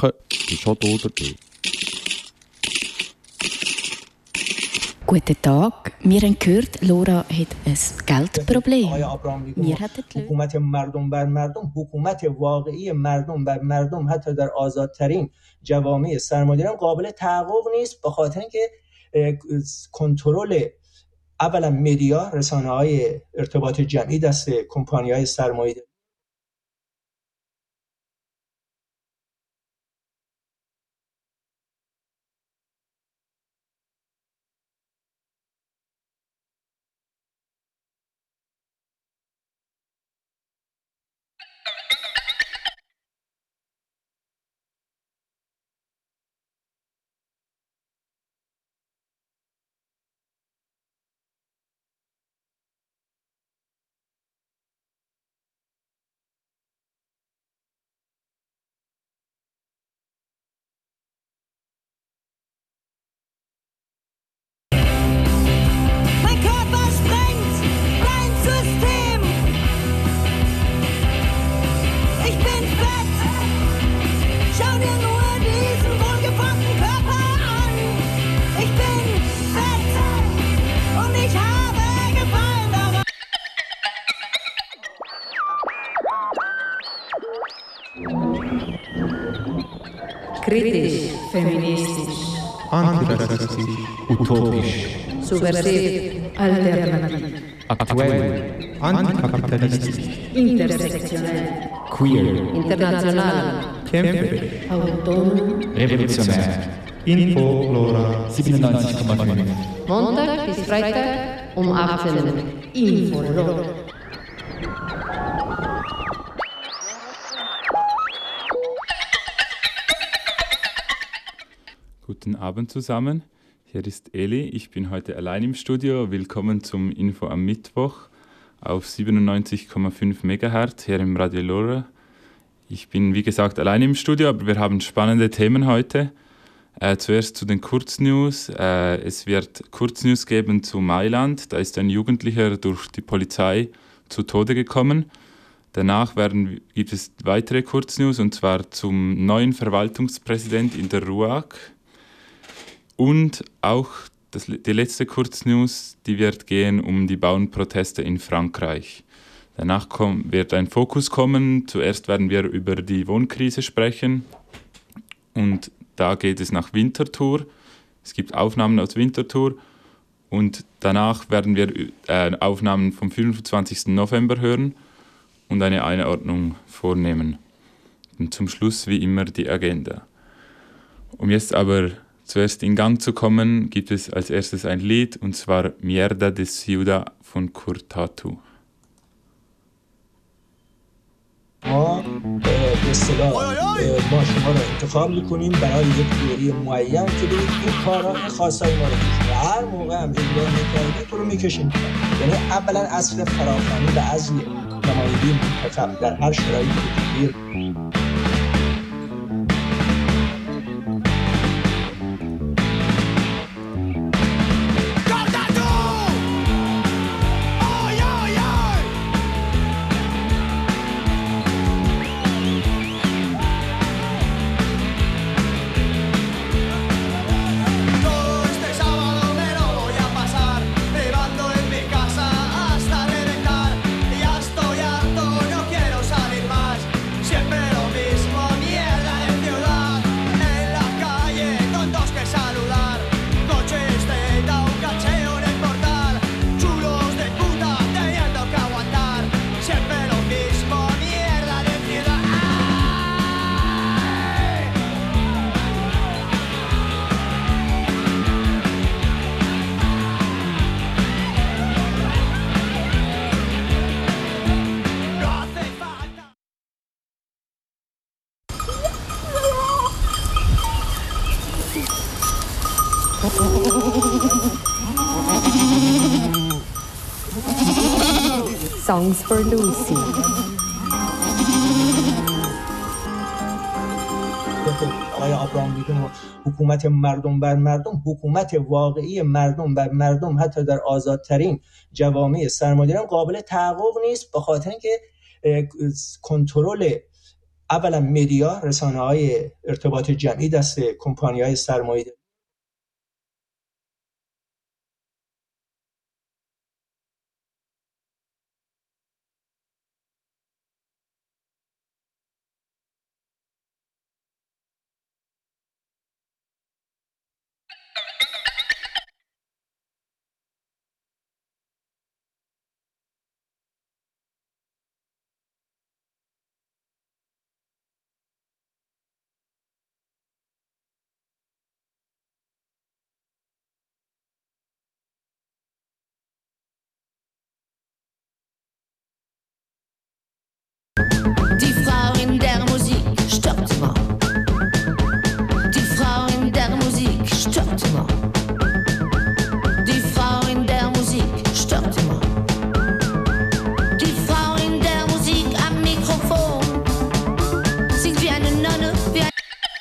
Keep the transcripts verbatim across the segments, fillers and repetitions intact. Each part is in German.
machen, ist schon da dabei. Guten Tag. Wir haben gehört, Laura hat ein Geldproblem. Wir hätten حکومت مردم بر مردم، حکومت واقعی مردم بر مردم حتی در آزادترین جوامع سرمایه‌داران قابل تحقق نیست، به خاطر اینکه کنترل اولا مدیا، رسانه‌های ارتباط جمعی دست کمپانی‌های سرمایه‌داری. Kritisch, feministisch, antirassistisch, utopisch, subversiv, alternativ, aktuell, antikapitalistisch, intersektionell, queer, international, kämpferisch, autonom, revolutionär. Info Lora siebenundneunzig Komma fünf. Montag bis Freitag um achtzehn Uhr. Info Lora. Guten Abend zusammen, hier ist Eli, ich bin heute allein im Studio. Willkommen zum Info am Mittwoch auf siebenundneunzig Komma fünf Megahertz hier im Radio Lora. Ich bin wie gesagt allein im Studio, aber wir haben spannende Themen heute. Äh, zuerst zu den Kurznews. Äh, es wird Kurznews geben zu Mailand, da ist ein Jugendlicher durch die Polizei zu Tode gekommen. Danach werden, gibt es weitere Kurznews, und zwar zum neuen Verwaltungspräsident in der RUAG. Und auch das, die letzte Kurznews, die wird gehen um die Bauernproteste in Frankreich. Danach komm, wird ein Fokus kommen. Zuerst werden wir über die Wohnkrise sprechen. Und da geht es nach Winterthur. Es gibt Aufnahmen aus Winterthur. Und danach werden wir äh, Aufnahmen vom fünfundzwanzigsten November hören und eine Einordnung vornehmen. Und zum Schluss wie immer die Agenda. Um jetzt aber zuerst in Gang zu kommen, gibt es als erstes ein Lied, und zwar Mierda de Ciudad von Kurtatu. ما به اصطلاح ما شما رو انتخاب میکنیم برای یک دوره معین که برید این کارهای خاصای ما رو بکنید. هر موقع هم اجرا میکنید تو رو میکشیم. یعنی اولا اصل فراخوانی و اصل نمایندگی منتخب در هر شرایطی که Songs for Lucy. آقای آبراهام لینکلن حکومت مردم بر مردم، حکومت واقعی مردم بر مردم حتی در آزادترین جوامع سرمایه‌داران قابل تحقق نیست، به خاطر اینکه کنترل اولا مدیا، رسانه‌های ارتباط جمعی دست کمپانی‌های سرمایه‌داری. Die Frau in der Musik stört immer. Die Frau in der Musik stört immer. Die Frau in der Musik stört immer. Die Frau in der Musik am Mikrofon singt wie eine Nonne, wie ein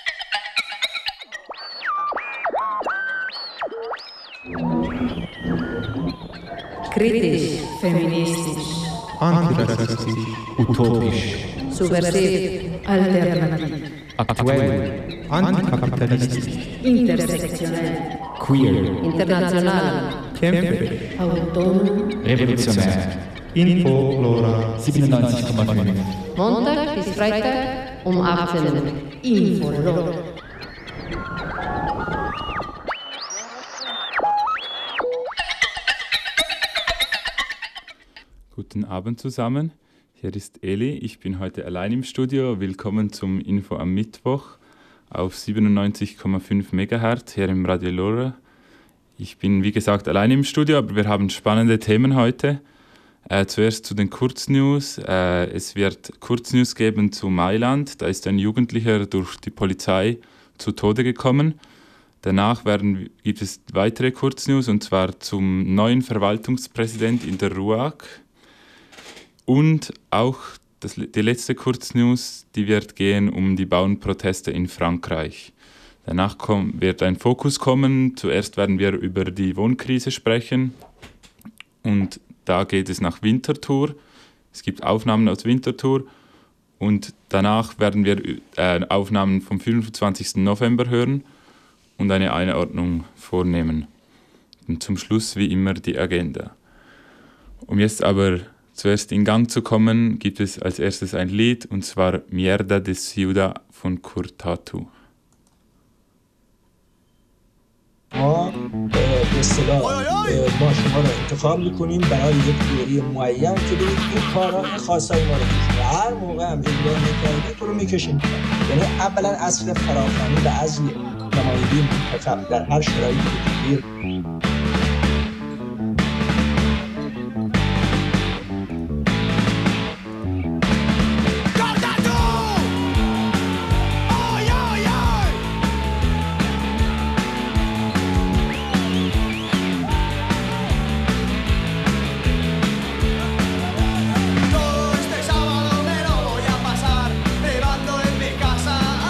Kritisch, feministisch, Antirassistisch. Utopisch. subversiv, alternativ, Aktuell. Antikapitalistisch. intersektionell, Queer. international, Kämpferisch. autonom, Revolutionär. Info Lora. siebenundneunzig Komma fünf. Montag bis Freitag um achtzehn Uhr. Info Lora. Guten Abend zusammen, hier ist Eli. Ich bin heute allein im Studio. Willkommen zum Info am Mittwoch auf siebenundneunzig Komma fünf Megahertz hier im Radio Lora. Ich bin wie gesagt allein im Studio, aber wir haben spannende Themen heute. Äh, zuerst zu den Kurznews. Äh, es wird Kurznews geben zu Mailand. Da ist ein Jugendlicher durch die Polizei zu Tode gekommen. Danach werden, gibt es weitere Kurznews, und zwar zum neuen Verwaltungspräsident in der RUAG. Und auch das, die letzte Kurznews, die wird gehen um die Bauernproteste in Frankreich. Danach komm, wird ein Fokus kommen. Zuerst werden wir über die Wohnkrise sprechen. Und da geht es nach Winterthur. Es gibt Aufnahmen aus Winterthur. Und danach werden wir äh, Aufnahmen vom fünfundzwanzigsten November hören und eine Einordnung vornehmen. Und zum Schluss wie immer die Agenda. Um jetzt aber zuerst in Gang zu kommen, gibt es als erstes ein Lied, und zwar Mierda de Ciudad von Kurtatu. ما به اصطلاح ما شما رو انتخاب میکنیم برای یک دوره معین که برید این کارا این خواستای ما رو بکنید. هر موقع هم اجرا میکنید تو رو میکشیم. یعنی اولا اصل فراخوانی و اصل نمایندگی منتخب در هر شرایطی که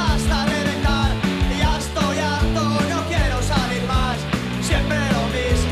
Siempre lo mismo.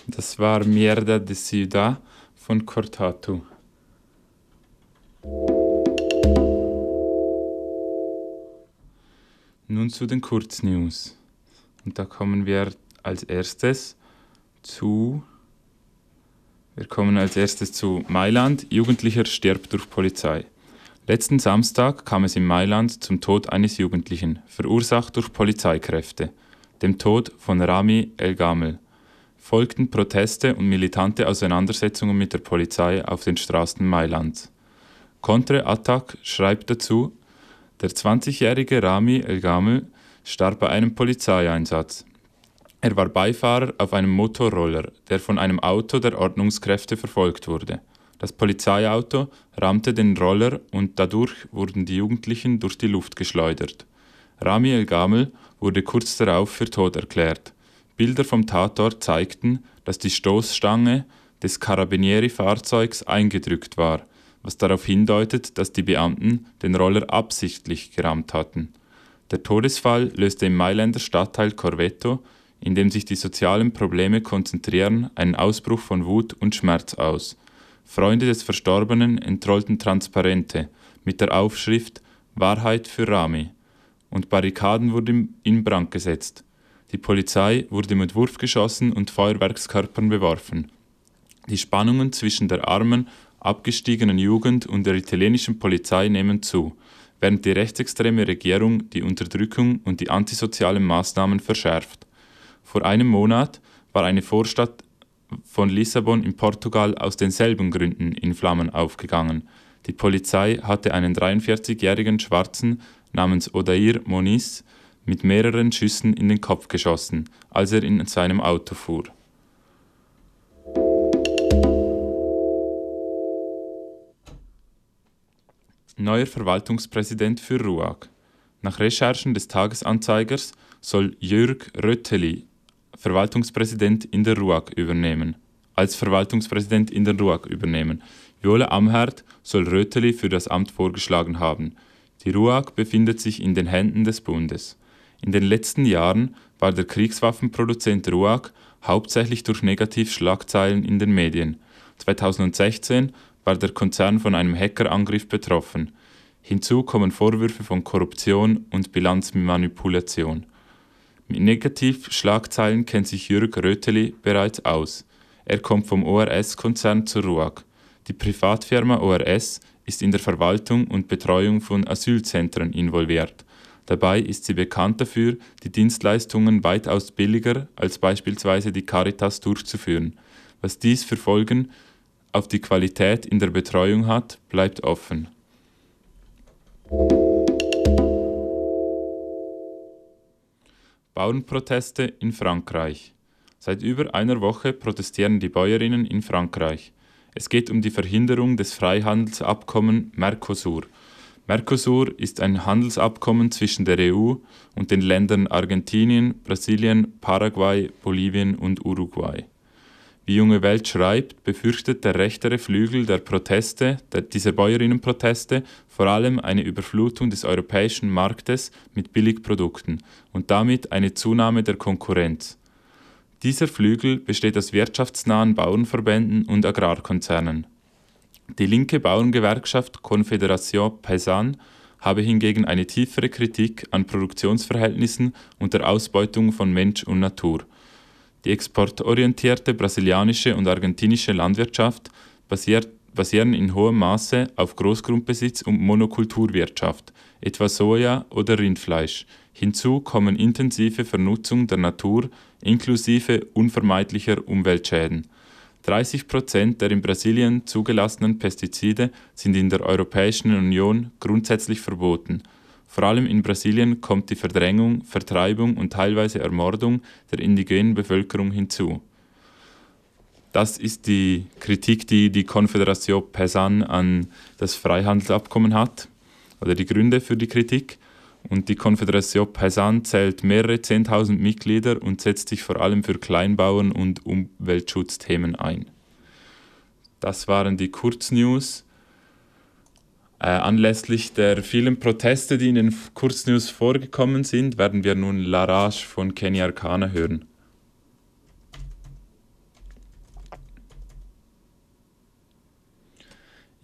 Das war Mierda de Ciudad von Cortatu. Nun zu den Kurznews. Und da kommen wir als erstes zu... Wir kommen als erstes zu Mailand. Jugendlicher stirbt durch Polizei. Letzten Samstag kam es in Mailand zum Tod eines Jugendlichen, verursacht durch Polizeikräfte, dem Tod von Rami El Gamel. Folgten Proteste und militante Auseinandersetzungen mit der Polizei auf den Straßen Mailands. Contre-Attaque schreibt dazu, der zwanzigjährige Rami El Gamel starb bei einem Polizeieinsatz. Er war Beifahrer auf einem Motorroller, der von einem Auto der Ordnungskräfte verfolgt wurde. Das Polizeiauto rammte den Roller und dadurch wurden die Jugendlichen durch die Luft geschleudert. Rami El Gamel wurde kurz darauf für tot erklärt. Bilder vom Tatort zeigten, dass die Stoßstange des Carabinieri-Fahrzeugs eingedrückt war, was darauf hindeutet, dass die Beamten den Roller absichtlich gerammt hatten. Der Todesfall löste im Mailänder Stadtteil Corvetto, in dem sich die sozialen Probleme konzentrieren, einen Ausbruch von Wut und Schmerz aus. Freunde des Verstorbenen entrollten Transparente mit der Aufschrift »Wahrheit für Rami« und Barrikaden wurden in Brand gesetzt. Die Polizei wurde mit Wurfgeschossen und Feuerwerkskörpern beworfen. Die Spannungen zwischen der armen, abgestiegenen Jugend und der italienischen Polizei nehmen zu, während die rechtsextreme Regierung die Unterdrückung und die antisozialen Maßnahmen verschärft. Vor einem Monat war eine Vorstadt von Lissabon in Portugal aus denselben Gründen in Flammen aufgegangen. Die Polizei hatte einen dreiundvierzigjährigen Schwarzen namens Odair Moniz mit mehreren Schüssen in den Kopf geschossen, als er in seinem Auto fuhr. Neuer Verwaltungspräsident für RUAG. Nach Recherchen des Tagesanzeigers soll Jörg Rötteli Verwaltungspräsident in der RUAG übernehmen. Als Verwaltungspräsident in der RUAG übernehmen. Viola Amherd soll Rötteli für das Amt vorgeschlagen haben. Die RUAG befindet sich in den Händen des Bundes. In den letzten Jahren war der Kriegswaffenproduzent RUAG hauptsächlich durch Negativschlagzeilen in den Medien. zweitausendsechzehn war der Konzern von einem Hackerangriff betroffen. Hinzu kommen Vorwürfe von Korruption und Bilanzmanipulation. Mit Negativschlagzeilen kennt sich Jörg Rötteli bereits aus. Er kommt vom O R S-Konzern zur RUAG. Die Privatfirma O R S ist in der Verwaltung und Betreuung von Asylzentren involviert. Dabei ist sie bekannt dafür, die Dienstleistungen weitaus billiger als beispielsweise die Caritas durchzuführen. Was dies für Folgen auf die Qualität in der Betreuung hat, bleibt offen. Bauernproteste in Frankreich. Seit über einer Woche protestieren die Bäuerinnen in Frankreich. Es geht um die Verhinderung des Freihandelsabkommens Mercosur. Mercosur ist ein Handelsabkommen zwischen der E U und den Ländern Argentinien, Brasilien, Paraguay, Bolivien und Uruguay. Wie Junge Welt schreibt, befürchtet der rechtere Flügel der Proteste, der, dieser Bäuerinnenproteste, vor allem eine Überflutung des europäischen Marktes mit Billigprodukten und damit eine Zunahme der Konkurrenz. Dieser Flügel besteht aus wirtschaftsnahen Bauernverbänden und Agrarkonzernen. Die linke Bauerngewerkschaft Confédération Paysanne habe hingegen eine tiefere Kritik an Produktionsverhältnissen und der Ausbeutung von Mensch und Natur. Die exportorientierte brasilianische und argentinische Landwirtschaft basiert, basieren in hohem Maße auf Großgrundbesitz und Monokulturwirtschaft, etwa Soja oder Rindfleisch. Hinzu kommen intensive Vernutzung der Natur inklusive unvermeidlicher Umweltschäden. dreißig Prozent der in Brasilien zugelassenen Pestizide sind in der Europäischen Union grundsätzlich verboten. Vor allem in Brasilien kommt die Verdrängung, Vertreibung und teilweise Ermordung der indigenen Bevölkerung hinzu. Das ist die Kritik, die die Confédération Paysanne an das Freihandelsabkommen hat, oder die Gründe für die Kritik. Und die Confédération Paysanne zählt mehrere Zehntausend Mitglieder und setzt sich vor allem für Kleinbauern und Umweltschutzthemen ein. Das waren die Kurznews. Äh, anlässlich der vielen Proteste, die in den Kurznews vorgekommen sind, werden wir nun La Rage von Kenny Arcana hören.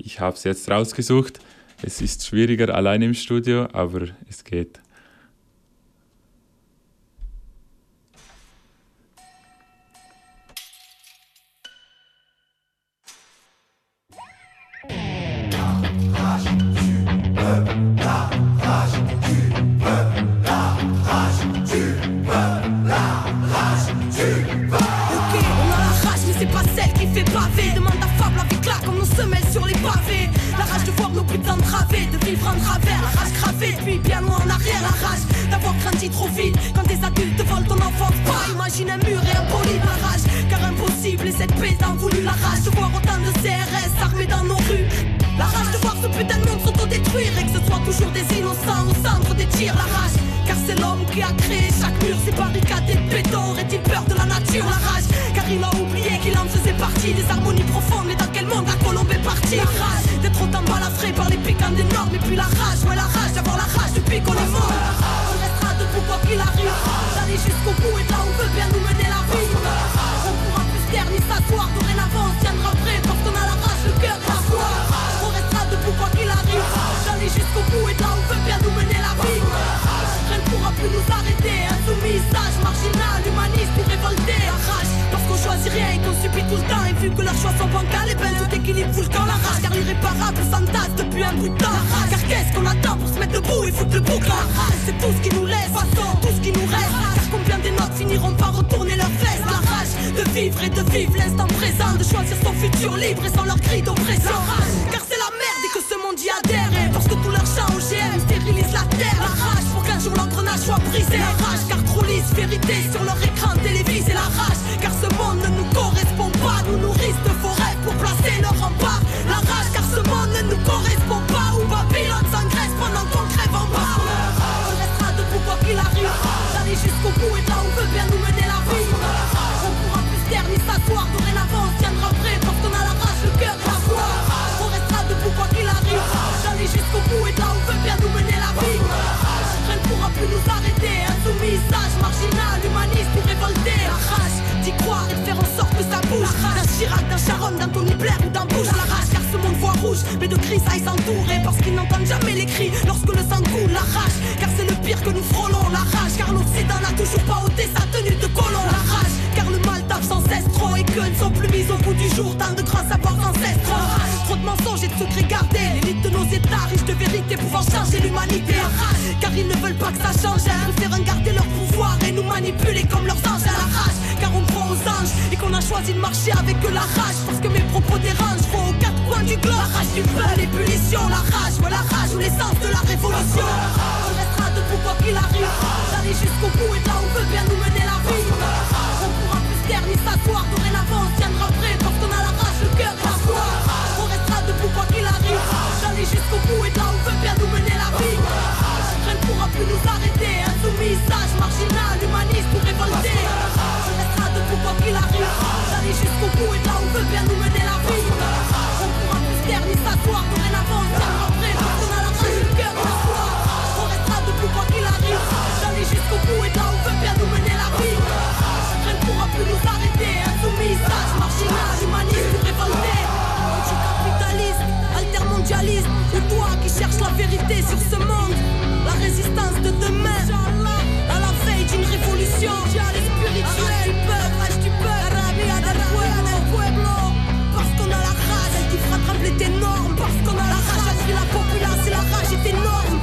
ich habe es jetzt rausgesucht. Es ist schwieriger allein im Studio, aber es geht. Sur les pavés, la rage de voir nos putains de travées, de vivre en travers, la rage gravée depuis bien loin en arrière, la rage d'avoir grandi trop vite quand des adultes te volent ton enfance. Pas imagine un mur et un poli de la rage, car impossible et cette paix t'en voulu la rage de voir autant de C R S armés dans nos rues. La rage de voir ce putain de monde s'autodétruire et que ce soit toujours des innocents au centre des tirs. La rage, car c'est l'homme qui a créé chaque mur, ces barricades et de béton. Aurait-il peur de la nature? La rage, car il a oublié qu'il en faisait partie des harmonies profondes. Mais dans quel monde la colombe est partie? La rage d'être autant balafré par les piquants des normes. Et puis la rage, ouais la rage d'avoir la rage depuis qu'on est mort. On restera debout quoi qu'il arrive, d'aller jusqu'au bout et de là on veut bien nous mener la vie. On pourra plus se taire ni s'asseoir, dorénavant on tiendra prêt parce qu'on a la rage, le cœur et la foi. On restera debout quoi qu'il arrive, d'aller jusqu'au bout et de là on veut bien nous mener la vie. Rien ne pourra plus nous arrêter, insoumis, sage, marginal, humaniste ou révolté. La rage, parce qu'on choisit rien et qu'on subit tout le temps. Et vu que leurs choix sont bancals, et ben tout équilibre fout le camp. La rage, car l'irréparable s'entasse depuis un bout de temps. La rage, car qu'est-ce qu'on attend pour se mettre debout et foutre le bouc? La rage, c'est tout ce qui nous laisse, façon, tout ce qui nous reste. Car combien des notes finiront par retourner leurs fesses? La rage, de vivre et de vivre l'instant présent, de choisir son futur libre et sans leur cri d'oppression. La rage, car c'est la merde et que ce monde y adhère. Et parce que tout leur chant O G M stérilise la terre. La rage, pour qu'un jour l'engrenage soit brisé. La rage, car trop lisse vérité sur leur écran télévisé. La rage, car ce monde ne nous correspond pas. Nous nourrissent de faux rêves pour placer nos remparts. La rage, car ce monde ne nous correspond pas. Où Babylone s'engraisse pendant qu'on crève en bas. On restera debout quoi qu'il arrive, d'aller jusqu'au bout et de là on veut bien nous mener la vie. On pourra plus se taire ni s'asseoir, dorénavant on tiendra prêt parce qu'on a la rage, le cœur et la foi. On restera debout quoi qu'il arrive, d'aller jusqu'au bout et de là on veut bien nous mener la vie. Rien ne pourra plus nous arrêter, insoumis, sage, marginal, humaniste ou révolté. La rage d'y croire et de faire en sorte que ça bouge. D'un Chirac, d'un Sharon, d'un Tony Blair ou d'un Bush. La rage car ce monde voit rouge, mais de cris ça ils s'entourer parce qu'ils n'entendent jamais les cris lorsque le sang coule. La rage car c'est le pire que nous frôlons. La rage car l'Occident n'a toujours pas ôté sa tenue de colon. La rage car le mal tape sans cesse trop et que ne sont plus mises au bout du jour tant de grands savoirs ancestraux. Trop de mensonges et de secrets gardés, l'élite de nos états riches de vérité pouvant changer l'humanité. La rage car ils ne veulent pas que ça change, ils préfèrent garder leur pouvoir et nous manipuler comme leurs anges. À la rage car on croit aux anges et qu'on a choisi de marcher avec eux. La rage parce que mes propos dérangent, faut aux quatre coins du globe. La rage du peuple, l'ébullition, la rage, ouais la rage ou l'essence de la révolution. On restera debout quoi qu'il arrive, d'aller jusqu'au bout et de là on veut bien nous mener la vie. On pourra plus se taire ni s'asseoir, dorénavant on tiendra prêt parce qu'on a la rage, le cœur et la foi. On restera debout quoi qu'il arrive, d'aller jusqu'au bout et de là on veut bien nous mener la vie. Rien ne pourra plus nous arrêter, insoumis, sage, marginal, humaniste ou révolté. On restera debout quoi qu'il arrive, d'aller jusqu'au bout et de là on veut bien nous mener la vie. On pourra plus se taire ni s'asseoir, dorénavant on tiendra prêt parce qu'on a la rage, le cœur et la foi. On restera debout quoi qu'il arrive, d'aller jusqu'au bout et de là on veut bien nous mener la vie. Rien ne pourra plus nous arrêter, insoumis, sage, marginal, humaniste ou révolté. Anticapitaliste, altermondialiste, ou toi qui cherches la vérité sur ce monde. La résistance de demain, à la veille d'une révolution spirituelle du peuple, rage du peuple, Arabia del pueblo. Parce qu'on a la rage, elle qui fera trembler tes normes. Parce qu'on a la rage, elle crie la populace et la rage est énorme.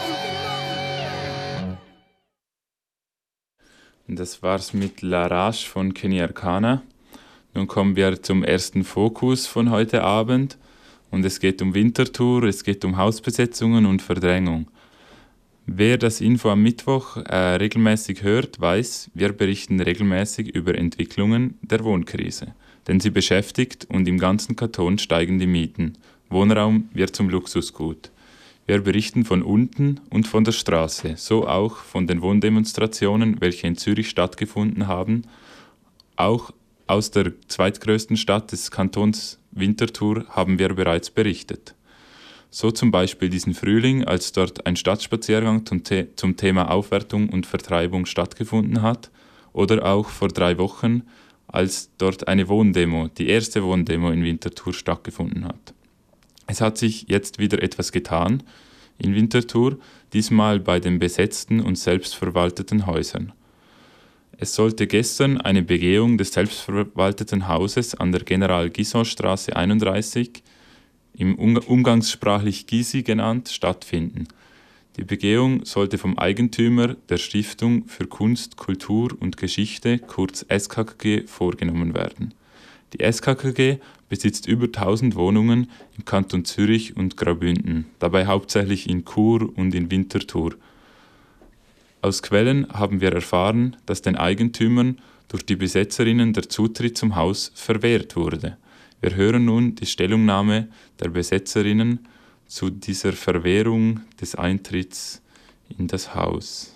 Das war's mit La Rage von Kenny Arcana. Nun kommen wir zum ersten Fokus von heute Abend. Und es geht um Winterthur, es geht um Hausbesetzungen und Verdrängung. Wer das Info am Mittwoch äh, regelmäßig hört, weiß, wir berichten regelmäßig über Entwicklungen der Wohnkrise. Denn sie beschäftigt und im ganzen Kanton steigen die Mieten. Wohnraum wird zum Luxusgut. Wir berichten von unten und von der Straße, so auch von den Wohndemonstrationen, welche in Zürich stattgefunden haben. Auch aus der zweitgrößten Stadt des Kantons Winterthur haben wir bereits berichtet. So zum Beispiel diesen Frühling, als dort ein Stadtspaziergang zum, The- zum Thema Aufwertung und Vertreibung stattgefunden hat, oder auch vor drei Wochen, als dort eine Wohndemo, die erste Wohndemo in Winterthur stattgefunden hat. Es hat sich jetzt wieder etwas getan in Winterthur, diesmal bei den besetzten und selbstverwalteten Häusern. Es sollte gestern eine Begehung des selbstverwalteten Hauses an der General-Gisson-Straße einunddreißig, im umgangssprachlich Gysi genannt, stattfinden. Die Begehung sollte vom Eigentümer der Stiftung für Kunst, Kultur und Geschichte, kurz S K K G, vorgenommen werden. Die S K K G besitzt über tausend Wohnungen im Kanton Zürich und Graubünden, dabei hauptsächlich in Chur und in Winterthur. Aus Quellen haben wir erfahren, dass den Eigentümern durch die Besetzerinnen der Zutritt zum Haus verwehrt wurde. Wir hören nun die Stellungnahme der Besetzerinnen zu dieser Verwehrung des Eintritts in das Haus.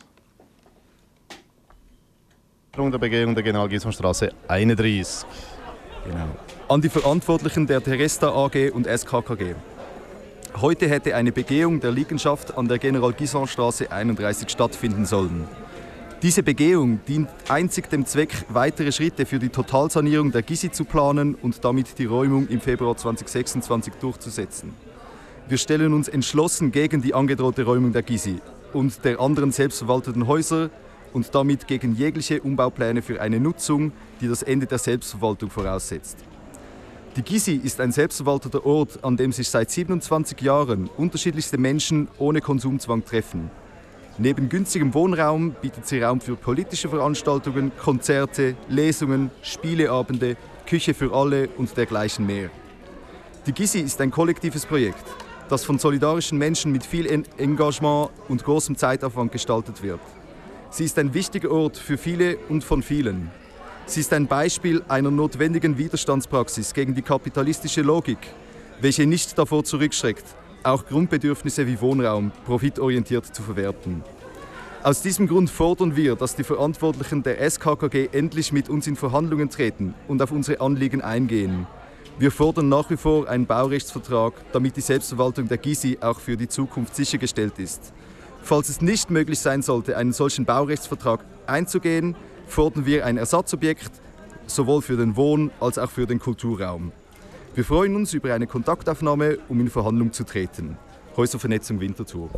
Der Begehung der General-Gisson-Straße einunddreißig. Genau. An die Verantwortlichen der Teresta A G und S K K G. Heute hätte eine Begehung der Liegenschaft an der General-Gisson-Straße einunddreißig stattfinden sollen. Diese Begehung dient einzig dem Zweck, weitere Schritte für die Totalsanierung der Gysi zu planen und damit die Räumung im Februar zweitausendsechsundzwanzig durchzusetzen. Wir stellen uns entschlossen gegen die angedrohte Räumung der Gysi und der anderen selbstverwalteten Häuser und damit gegen jegliche Umbaupläne für eine Nutzung, die das Ende der Selbstverwaltung voraussetzt. Die Gysi ist ein selbstverwalteter Ort, an dem sich seit siebenundzwanzig Jahren unterschiedlichste Menschen ohne Konsumzwang treffen. Neben günstigem Wohnraum bietet sie Raum für politische Veranstaltungen, Konzerte, Lesungen, Spieleabende, Küche für alle und dergleichen mehr. Die Gysi ist ein kollektives Projekt, das von solidarischen Menschen mit viel Engagement und großem Zeitaufwand gestaltet wird. Sie ist ein wichtiger Ort für viele und von vielen. Sie ist ein Beispiel einer notwendigen Widerstandspraxis gegen die kapitalistische Logik, welche nicht davor zurückschreckt, auch Grundbedürfnisse wie Wohnraum profitorientiert zu verwerten. Aus diesem Grund fordern wir, dass die Verantwortlichen der S K K G endlich mit uns in Verhandlungen treten und auf unsere Anliegen eingehen. Wir fordern nach wie vor einen Baurechtsvertrag, damit die Selbstverwaltung der Gysi auch für die Zukunft sichergestellt ist. Falls es nicht möglich sein sollte, einen solchen Baurechtsvertrag einzugehen, fordern wir ein Ersatzobjekt, sowohl für den Wohn- als auch für den Kulturraum. Wir freuen uns über eine Kontaktaufnahme, um in Verhandlung zu treten. Häuservernetzung Winterthur.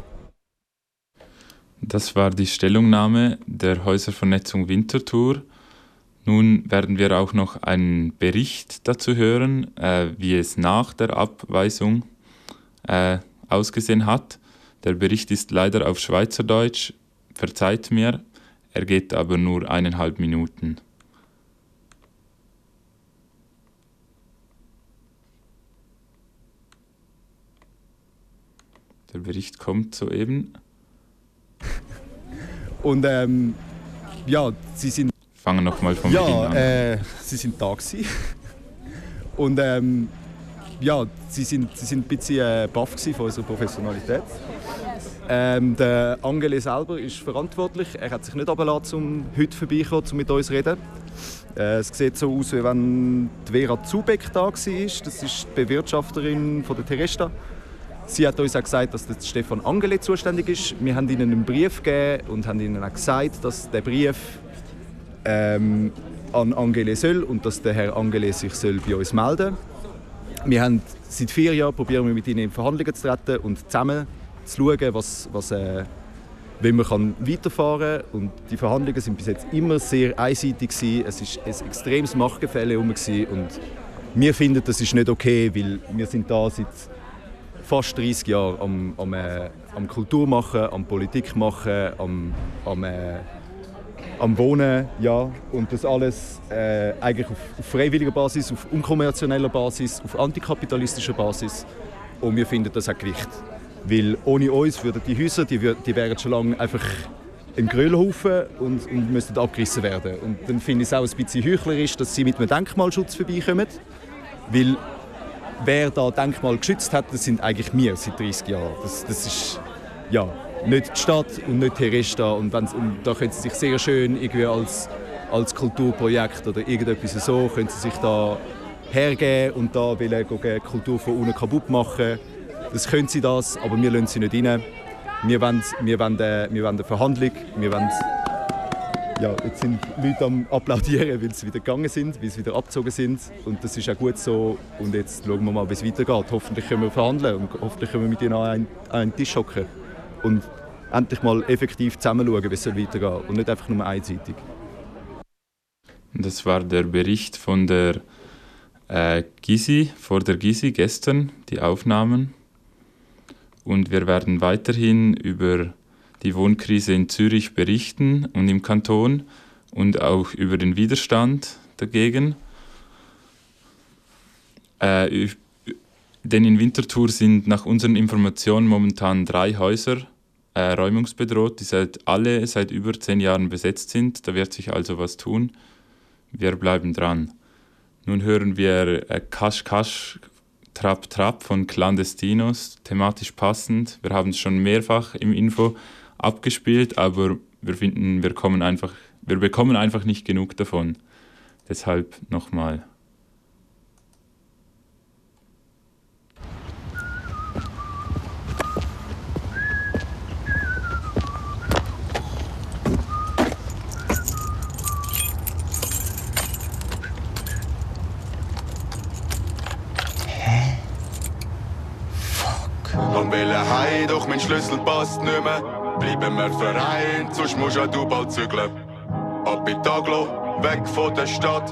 Das war die Stellungnahme der Häuservernetzung Winterthur. Nun werden wir auch noch einen Bericht dazu hören, äh, wie es nach der Abweisung äh, ausgesehen hat. Der Bericht ist leider auf Schweizerdeutsch, verzeiht mir, er geht aber nur eineinhalb Minuten. Der Bericht kommt soeben. Und ähm, ja, sie sind... Fangen nochmal vom ja, Beginn an. Äh, sie sind da gewesen. Und ähm, ja, sie sind, sie sind ein bisschen äh, baff von unserer Professionalität. Ähm, der Angele selber ist verantwortlich. Er hat sich nicht runtergelassen, um heute vorbeizukommen, um mit uns zu reden. Äh, es sieht so aus, wie wenn die Vera Zubeck da war. Das ist die Bewirtschafterin von der Teresta. Sie hat uns auch gesagt, dass der Stefan Angele zuständig ist. Wir haben ihnen einen Brief gegeben und haben ihnen auch gesagt, dass der Brief ähm, an Angele soll und dass der Herr Angele sich soll bei uns melden soll. Wir haben seit vier Jahren probieren wir mit ihnen in Verhandlungen zu treten und zusammen zu schauen, was, was, äh, wie man kann weiterfahren kann. Und die Verhandlungen waren bis jetzt immer sehr einseitig gewesen. Es war ein extremes Machtgefälle herum und wir finden, das ist nicht okay, weil wir sind da seit fast dreissig Jahren am, am, äh, am Kultur machen, am Politik machen, am, am, äh, am Wohnen, ja. Und das alles äh, eigentlich auf, auf freiwilliger Basis, auf unkommerzieller Basis, auf antikapitalistischer Basis. Und wir finden, das hat Gewicht. Weil ohne uns würden die Häuser, die, die wären schon lange einfach ein Grölhaufen und, und müssten abgerissen werden. Und dann finde ich es auch ein bisschen heuchlerisch, dass sie mit einem Denkmalschutz vorbeikommen. Weil wer da Denkmal geschützt hat, das sind eigentlich wir seit dreissig Jahren. Das, das ist ja, nicht die Stadt und nicht Teresta. Und, und da können sie sich sehr schön irgendwie als, als Kulturprojekt oder irgendetwas so, können sie sich da hergeben und da wollen die Kultur von unten kaputt machen. Das können sie das, aber wir lassen sie nicht rein. Wir wollen, wir wollen, wir wollen eine Verhandlung, wir wollen, ja, jetzt sind Leute am Applaudieren, weil sie wieder gegangen sind, weil sie wieder abgezogen sind. Und das ist auch gut so. Und jetzt schauen wir mal, wie es weitergeht. Hoffentlich können wir verhandeln und hoffentlich können wir mit ihnen an einen, an einen Tisch hocken. Und endlich mal effektiv zusammen schauen, wie es weitergehen soll. Und nicht einfach nur einseitig. Das war der Bericht von der äh, Gysi, vor der Gysi gestern, die Aufnahmen. Und wir werden weiterhin über die Wohnkrise in Zürich berichten und im Kanton und auch über den Widerstand dagegen. Äh, denn in Winterthur sind nach unseren Informationen momentan drei Häuser äh, räumungsbedroht, die seit, alle seit über zehn Jahren besetzt sind. Da wird sich also was tun. Wir bleiben dran. Nun hören wir äh, Kasch Kasch Trap Trap von Clandestinos, thematisch passend. Wir haben es schon mehrfach im Info abgespielt, aber wir finden, wir, kommen einfach, wir bekommen einfach nicht genug davon. Deshalb nochmal. Und will heim, doch mein Schlüssel passt nicht mehr. Bleiben wir vereint, sonst musst auch du bald zügeln. Ab in Taglo, weg von der Stadt.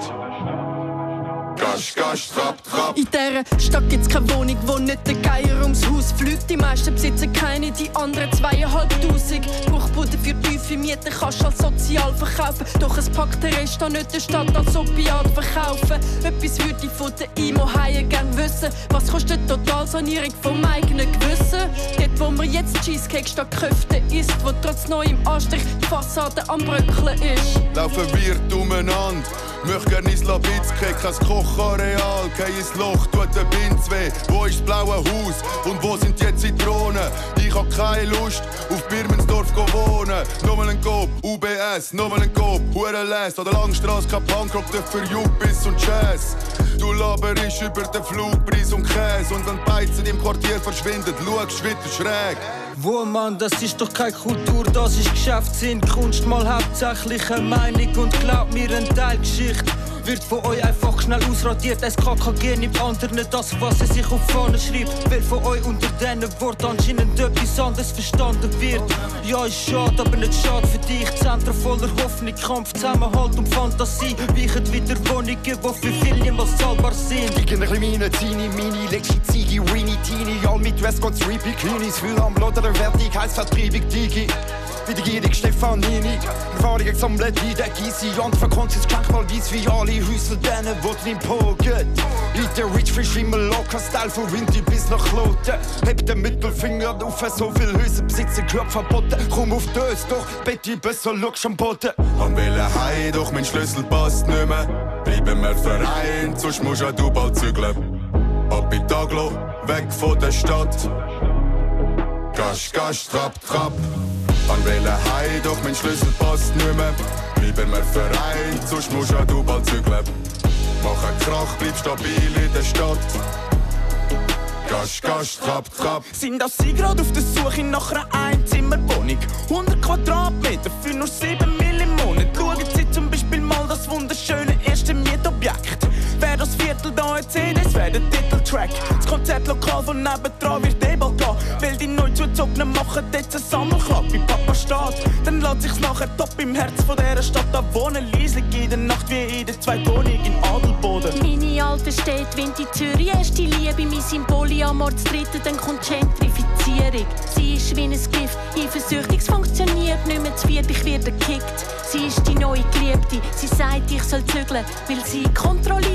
Gasch, gasch, trapp, trapp. In dieser Stadt gibt's keine Wohnung, wo nicht der Geier ums Haus fliegt. Die meisten besitzen keine, die anderen zweieinhalbtausend. Bruchbude für tiefe Miete kannst du als sozial verkaufen. Doch es packt der Rest an nicht der Stadt als Opiat verkaufen. Etwas würde ich von der I M O Haien gern wissen. Was kostet Totalsanierung vom eigenen Gewissen? Dort, wo man jetzt Cheesecake statt Köfte isst, wo trotz neuem Anstrich die Fassade am Bröckeln ist. Laufen wir umeinander. Möcht gern ins Labitzke, kein Kochareal, kein ins Loch, tut der Binz weh. Wo ist das blaue Haus und wo sind die Zitronen? Ich hab keine Lust, auf Birmensdorf zu wohnen. Nochmal ein Coop, U B S, nochmal ein Coop, Hurenläs. An der Langstrasse kein Punkrock, für Juppis und Jazz. Du laberst über den Flugpreis und Käse und wenn die Beizen im Quartier verschwinden, schaust wieder schräg. Wo Mann, das ist doch keine Kultur, das ist Geschäftssinn. Kunst mal hauptsächlich eine Meinung und glaubt mir, ein Teil Geschichte wird von euch einfach schnell ausradiert. S K K G nimmt anderen das, was er sich auf die Fahne schreibt. Weil von euch unter diesen Worten anscheinend etwas anderes verstanden wird. Ja, ist schade, aber nicht schade für dich. Zentren voller Hoffnung, Kampf, Zusammenhalt und Fantasie weichen wieder Wohnungen, die für viele niemals zahlbar sind. Ich ein meine Teenie, Mini, Lexi, Zigi, Weenie, Teenie. All mit Westcoats, Reapy, Clinies. Für am Lot oder Wertig heisst Vertriebung, Digi. Wie die Gierig Stefanini. Erfahrungen gesammelt wie der Gysi. Andere Konzis schenkt mal weiss wie alle Häusler, denen wo im Pocket. Liegt der Rich Fish immer locker, Style von Windy bis nach Kloten. Hebt den Mittelfinger auf, so viel Häuser besitzen, Club verboten. Komm auf Dös, doch Betty besser, schau am Boden. Man will heim, doch mein Schlüssel passt nicht mehr. Bleiben wir vereint, sonst musst auch du bald zügeln. Ab in Taglo, weg von der Stadt. Gasch, gasch, trapp, trapp. Man will heim, doch mein Schlüssel passt nicht mehr. Bleiben wir vereint, sonst musst auch du bald zügeln. Mach einen Krach, bleib stabil in der Stadt. Gasch, gasch, trapp, trapp. Sind auch Sie gerade auf der Suche nach einer Einzimmerwohnung? hundert Quadratmeter für nur sieben Mille im Monat. Schauen Sie zum Beispiel mal das wunderschöne erste Mietobjekt. Wer das Viertel da in C Ds, wär der Titeltrack. Das Konzertlokal von nebendran wird eh bald gehen. Weil die neu zuzogenen machen jetzt einen Sammelklapp bei Papa steht. Dann lässt sich's nachher top im Herz von dieser Stadt da wohnen. Leislich in der Nacht wie in der Zweitwohnung in Adelboden. Meine alte Stadt Wind in Zürich, erste Liebe, mein Symbol am Ort dritte, dann kommt Gentrifizierung. Sie ist wie ein Gift, eifersüchtig, es funktioniert nicht mehr zu viert, ich werde gekickt. Sie ist die neue Geliebte, sie sagt, ich soll zügeln, weil sie kontrolliert.